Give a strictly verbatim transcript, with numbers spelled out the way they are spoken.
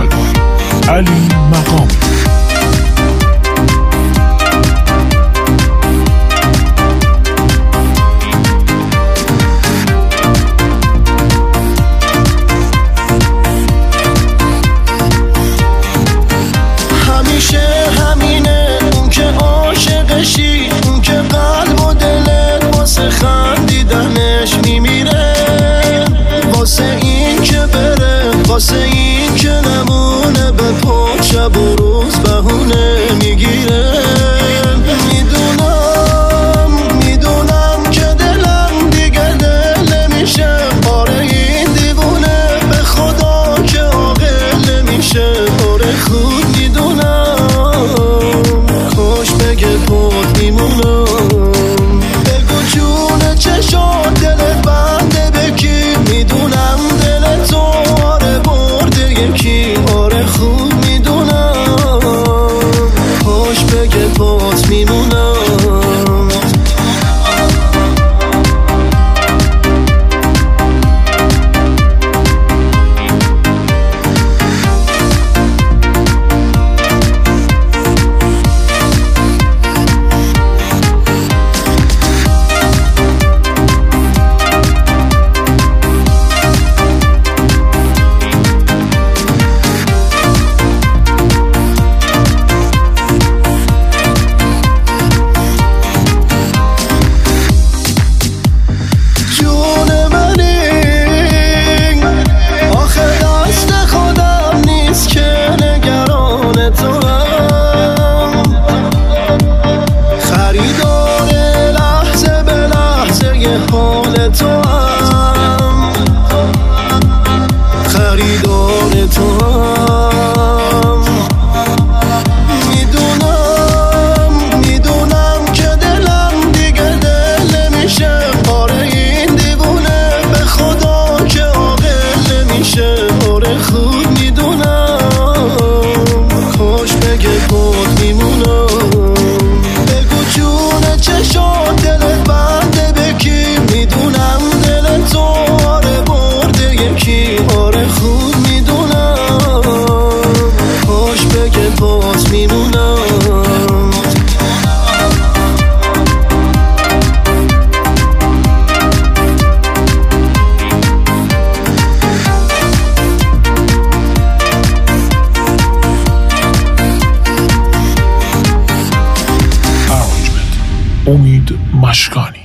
آلمان علی مقامی. همیشه همینه، اون که عاشقشی، اون که قلب و دلت واسه خندیدنش میمیره، واسه این که بره، واسه این که نمونه، به پا شب و روز بهونه میگیره. میدونم میدونم که دلم دیگه دل نمیشه، آره این دیوونه به خدا که عاقل نمیشه. آره خود میدونم کاش بگه پات میمونم. بگو جون چشات دلت بنده به کی، میدونم دل تو آره برده یکی. آره خوب میدونم کاش بگه پات میمونم. حال تو هم خریدار تو هم. میدونم میدونم که دلم دیگه دل نمیشه، آره این دیوونه به خدا که عاقل نمیشه. آره خوب میدونم کاش بگه پات میمونم. بگو جون چشات دلت بنده به کی، میدونم دل تو آره برده یکی. آره خوب میدونم کاش بگه پات میمونم. امید مشکانی.